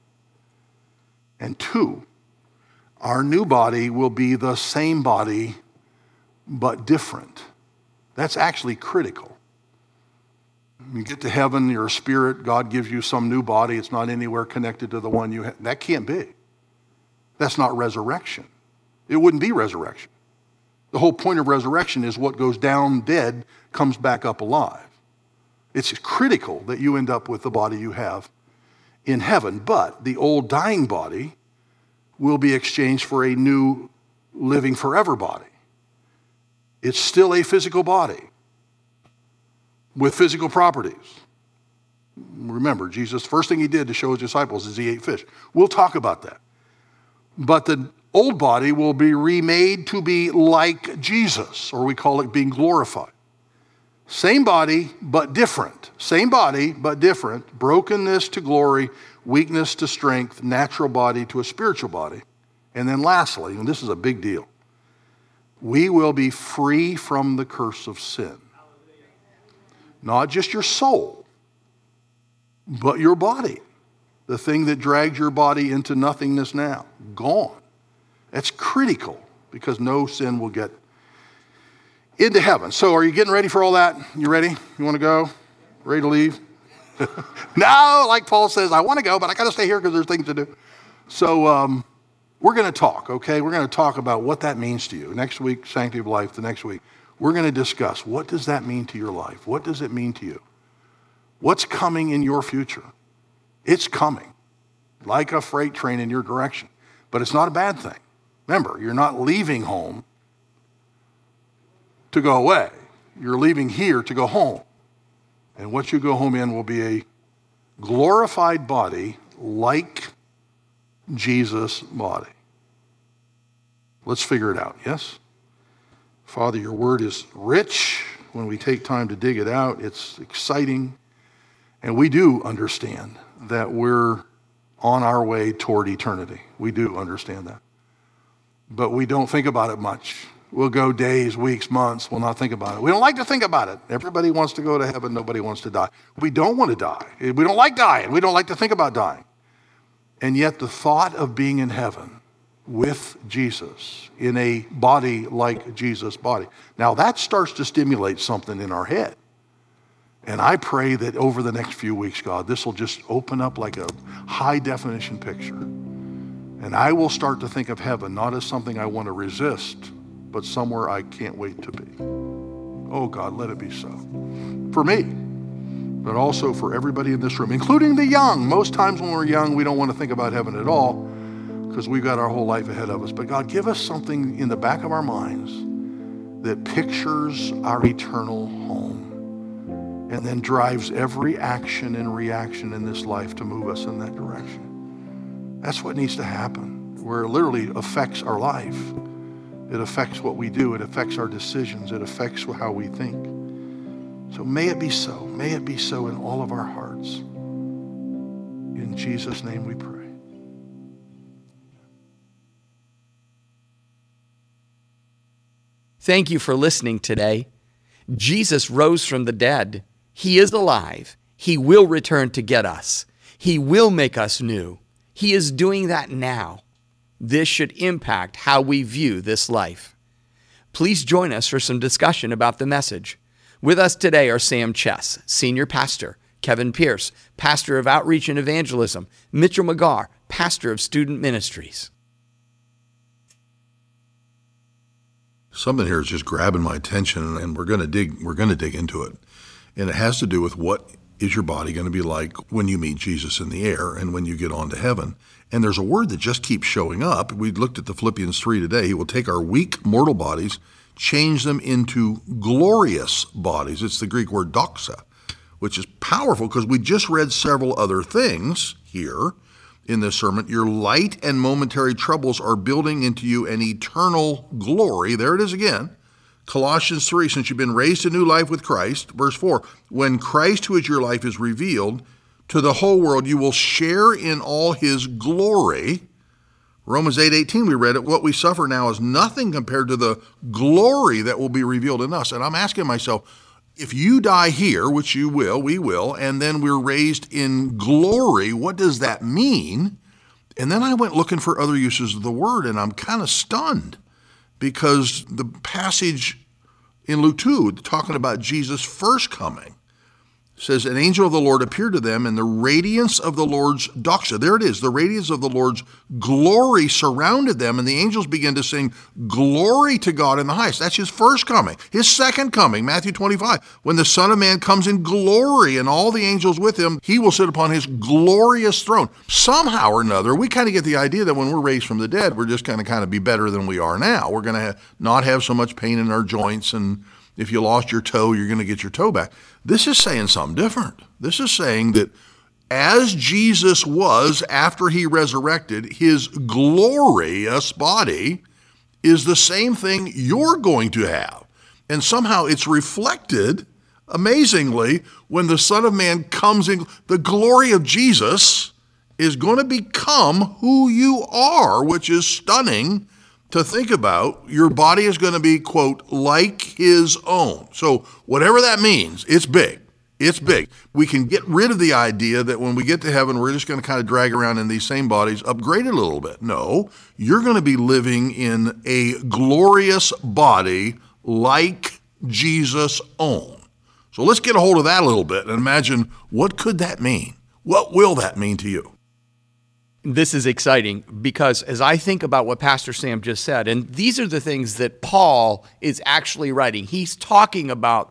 And 2, our new body will be the same body, but different. That's actually critical. You get to heaven, you're a spirit, God gives you some new body, it's not anywhere connected to the one you had. That can't be. That's not resurrection. It wouldn't be resurrection. The whole point of resurrection is what goes down dead comes back up alive. It's critical that you end up with the body you have in heaven, but the old dying body will be exchanged for a new living forever body. It's still a physical body with physical properties. Remember, Jesus, first thing he did to show his disciples is he ate fish. We'll talk about that. But the old body will be remade to be like Jesus, or we call it being glorified. Same body, but different. Same body, but different. Brokenness to glory, weakness to strength, natural body to a spiritual body. And then lastly, and this is a big deal, we will be free from the curse of sin. Not just your soul, but your body. The thing that drags your body into nothingness now, gone. That's critical because no sin will get into heaven. So are you getting ready for all that? You ready? You want to go? Ready to leave? No, like Paul says, I want to go, but I got to stay here because there's things to do. So we're going to talk, okay? We're going to talk about what that means to you. Next week, Sanctity of Life, the next week, we're going to discuss what does that mean to your life? What does it mean to you? What's coming in your future? It's coming like a freight train in your direction, but it's not a bad thing. Remember, you're not leaving home to go away. You're leaving here to go home. And what you go home in will be a glorified body like Jesus' body. Let's figure it out, yes? Father, your word is rich. When we take time to dig it out, it's exciting. And we do understand that we're on our way toward eternity. We do understand that. But we don't think about it much. We'll go days, weeks, months. We'll not think about it. We don't like to think about it. Everybody wants to go to heaven. Nobody wants to die. We don't want to die. We don't like dying. We don't like to think about dying. And yet the thought of being in heaven with Jesus in a body like Jesus' body. Now that starts to stimulate something in our head. And I pray that over the next few weeks, God, this will just open up like a high definition picture. And I will start to think of heaven not as something I want to resist, but somewhere I can't wait to be. Oh God, let it be so. For me, but also for everybody in this room, including the young. Most times when we're young, we don't want to think about heaven at all because we've got our whole life ahead of us. But God, give us something in the back of our minds that pictures our eternal home and then drives every action and reaction in this life to move us in that direction. That's what needs to happen, where it literally affects our life. It affects what we do. It affects our decisions. It affects how we think. So may it be so. May it be so in all of our hearts. In Jesus' name we pray. Thank you for listening today. Jesus rose from the dead. He is alive. He will return to get us. He will make us new. He is doing that now. This should impact how we view this life. Please join us for some discussion about the message. With us today are Sam Chess, Senior Pastor, Kevin Pierce, Pastor of Outreach and Evangelism, Mitchell McGarr, Pastor of Student Ministries. Something here is just grabbing my attention, and we're going to dig into it. And it has to do with what is your body going to be like when you meet Jesus in the air and when you get on to heaven. And there's a word that just keeps showing up. We looked at the Philippians 3 today. He will take our weak mortal bodies, change them into glorious bodies. It's the Greek word doxa, which is powerful because we just read several other things here in this sermon. Your light and momentary troubles are building into you an eternal glory. There it is again. Colossians 3, since you've been raised to new life with Christ. Verse 4, when Christ, who is your life, is revealed to the whole world, you will share in all his glory. Romans 8:18, we read it. What we suffer now is nothing compared to the glory that will be revealed in us. And I'm asking myself, if you die here, which you will, we will, and then we're raised in glory, what does that mean? And then I went looking for other uses of the word, and I'm kind of stunned because the passage in Luke 2, talking about Jesus' first coming, says, an angel of the Lord appeared to them, and the radiance of the Lord's doxa, there it is, the radiance of the Lord's glory surrounded them, and the angels began to sing, glory to God in the highest. That's his first coming. His second coming, Matthew 25, when the Son of Man comes in glory and all the angels with him, he will sit upon his glorious throne. Somehow or another, we kind of get the idea that when we're raised from the dead, we're just going to kind of be better than we are now. We're going to not have so much pain in our joints, and if you lost your toe, you're going to get your toe back. This is saying something different. This is saying that as Jesus was after he resurrected, his glorious body is the same thing you're going to have. And somehow it's reflected, amazingly, when the Son of Man comes in. The glory of Jesus is going to become who you are, which is stunning to think about. Your body is going to be, quote, like his own. So whatever that means, it's big. It's big. We can get rid of the idea that when we get to heaven, we're just going to kind of drag around in these same bodies, upgrade it a little bit. No, you're going to be living in a glorious body like Jesus' own. So let's get a hold of that a little bit and imagine, what could that mean? What will that mean to you? This is exciting because as I think about what Pastor Sam just said, and these are the things that Paul is actually writing. He's talking about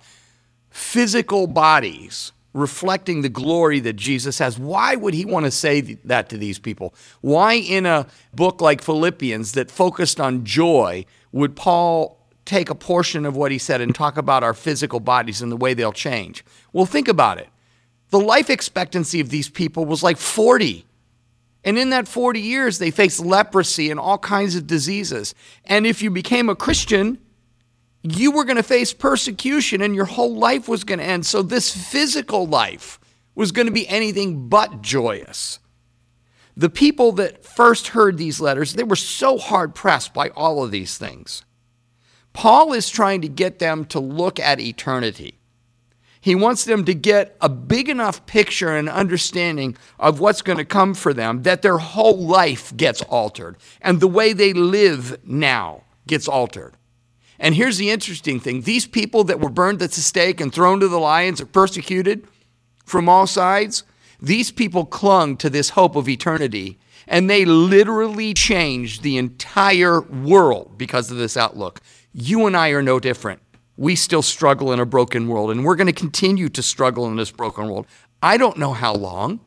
physical bodies reflecting the glory that Jesus has. Why would he want to say that to these people? Why in a book like Philippians that focused on joy would Paul take a portion of what he said and talk about our physical bodies and the way they'll change? Well, think about it. The life expectancy of these people was like 40. And in that 40 years, they faced leprosy and all kinds of diseases. And if you became a Christian, you were going to face persecution and your whole life was going to end. So this physical life was going to be anything but joyous. The people that first heard these letters, they were so hard pressed by all of these things. Paul is trying to get them to look at eternity. He wants them to get a big enough picture and understanding of what's going to come for them that their whole life gets altered and the way they live now gets altered. And here's the interesting thing. These people that were burned at the stake and thrown to the lions or persecuted from all sides, these people clung to this hope of eternity, and they literally changed the entire world because of this outlook. You and I are no different. We still struggle in a broken world, and we're going to continue to struggle in this broken world. I don't know how long,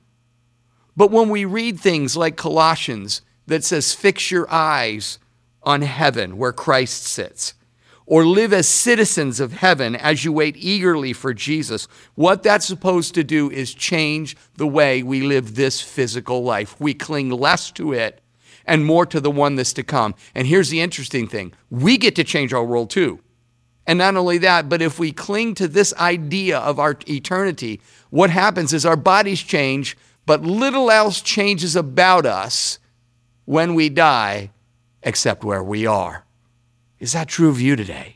but when we read things like Colossians that says, fix your eyes on heaven where Christ sits, or live as citizens of heaven as you wait eagerly for Jesus, what that's supposed to do is change the way we live this physical life. We cling less to it and more to the one that's to come. And here's the interesting thing. We get to change our world too. And not only that, but if we cling to this idea of our eternity, what happens is our bodies change, but little else changes about us when we die except where we are. Is that true of you today?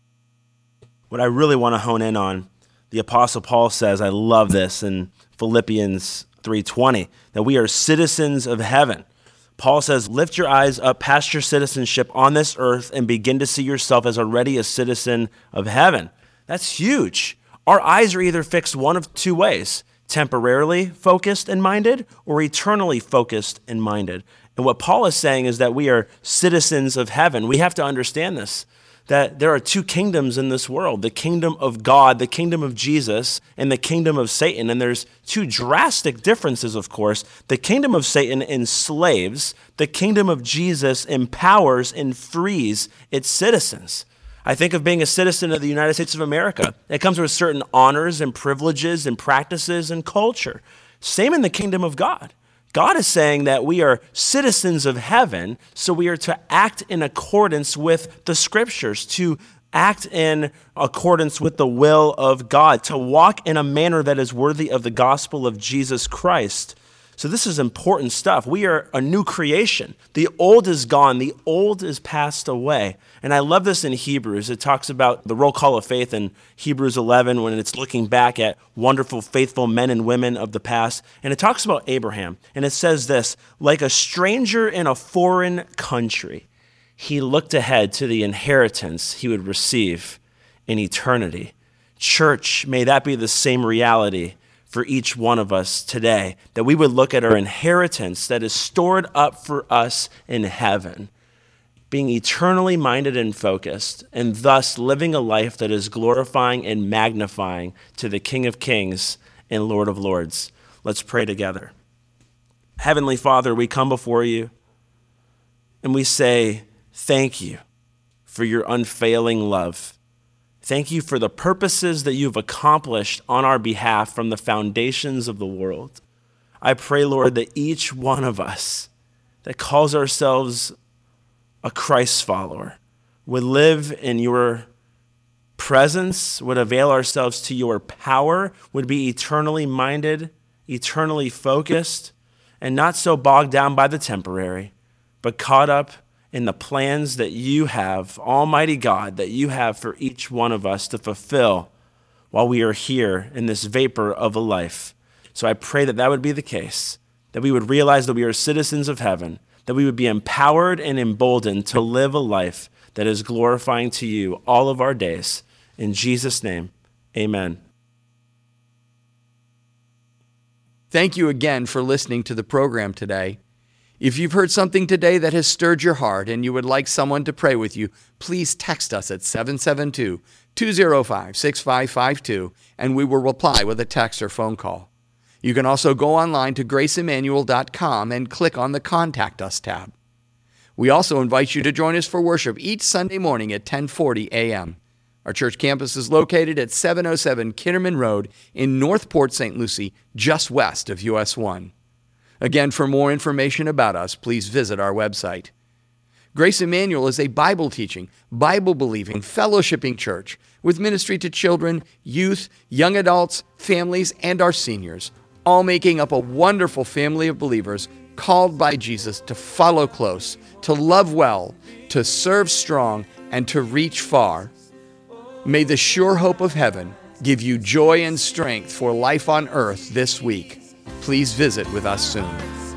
What I really want to hone in on, the Apostle Paul says, I love this in Philippians 3:20, that we are citizens of heaven. Paul says, lift your eyes up past your citizenship on this earth and begin to see yourself as already a citizen of heaven. That's huge. Our eyes are either fixed one of two ways, temporarily focused and minded or eternally focused and minded. And what Paul is saying is that we are citizens of heaven. We have to understand this, that there are two kingdoms in this world, the kingdom of God, the kingdom of Jesus, and the kingdom of Satan. And there's two drastic differences, of course. The kingdom of Satan enslaves, the kingdom of Jesus empowers and frees its citizens. I think of being a citizen of the United States of America. It comes with certain honors and privileges and practices and culture. Same in the kingdom of God. God is saying that we are citizens of heaven, so we are to act in accordance with the scriptures, to act in accordance with the will of God, to walk in a manner that is worthy of the gospel of Jesus Christ. So this is important stuff. We are a new creation. The old is gone. The old is passed away. And I love this in Hebrews. It talks about the roll call of faith in Hebrews 11 when it's looking back at wonderful, faithful men and women of the past. And it talks about Abraham. And it says this, like a stranger in a foreign country, he looked ahead to the inheritance he would receive in eternity. Church, may that be the same reality for each one of us today, that we would look at our inheritance that is stored up for us in heaven, being eternally minded and focused, and thus living a life that is glorifying and magnifying to the King of Kings and Lord of Lords. Let's pray together. Heavenly Father, we come before you and we say, thank you for your unfailing love. Thank you for the purposes that you've accomplished on our behalf from the foundations of the world. I pray, Lord, that each one of us that calls ourselves a Christ follower would live in your presence, would avail ourselves to your power, would be eternally minded, eternally focused, and not so bogged down by the temporary, but caught up in the plans that you have, Almighty God, that you have for each one of us to fulfill while we are here in this vapor of a life. So I pray that that would be the case, that we would realize that we are citizens of heaven, that we would be empowered and emboldened to live a life that is glorifying to you all of our days. In Jesus' name, amen. Thank you again for listening to the program today. If you've heard something today that has stirred your heart and you would like someone to pray with you, please text us at 772-205-6552 and we will reply with a text or phone call. You can also go online to graceemmanuel.com and click on the Contact Us tab. We also invite you to join us for worship each Sunday morning at 10:40 a.m. Our church campus is located at 707 Kinnerman Road in Northport, St. Lucie, just west of US 1. Again, for more information about us, please visit our website. Grace Emmanuel is a Bible-teaching, Bible-believing, fellowshipping church with ministry to children, youth, young adults, families, and our seniors, all making up a wonderful family of believers called by Jesus to follow close, to love well, to serve strong, and to reach far. May the sure hope of heaven give you joy and strength for life on earth this week. Please visit with us soon.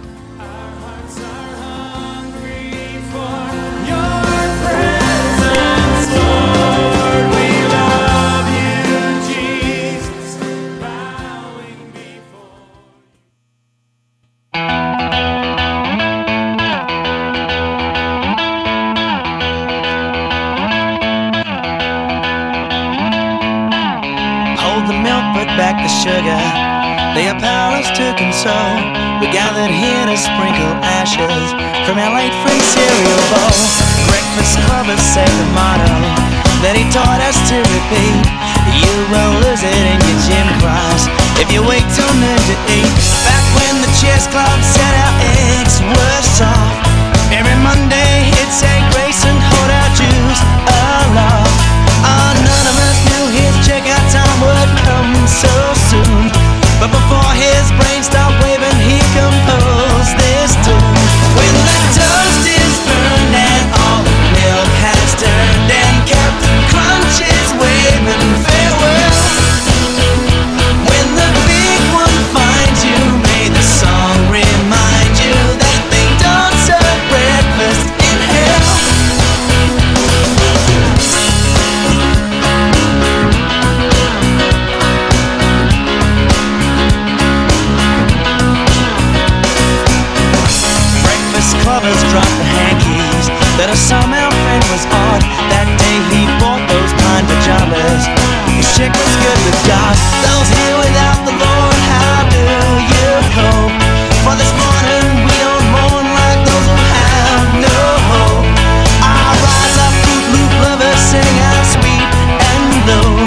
Hold the milk, put back the sugar. Lay our powers to console. We gathered here to sprinkle ashes from our late free cereal bowl. Breakfast club has said the motto that he taught us to repeat. You won't lose it in your gym class if you wait till noon to eat. Back when the chess club said our eggs were soft.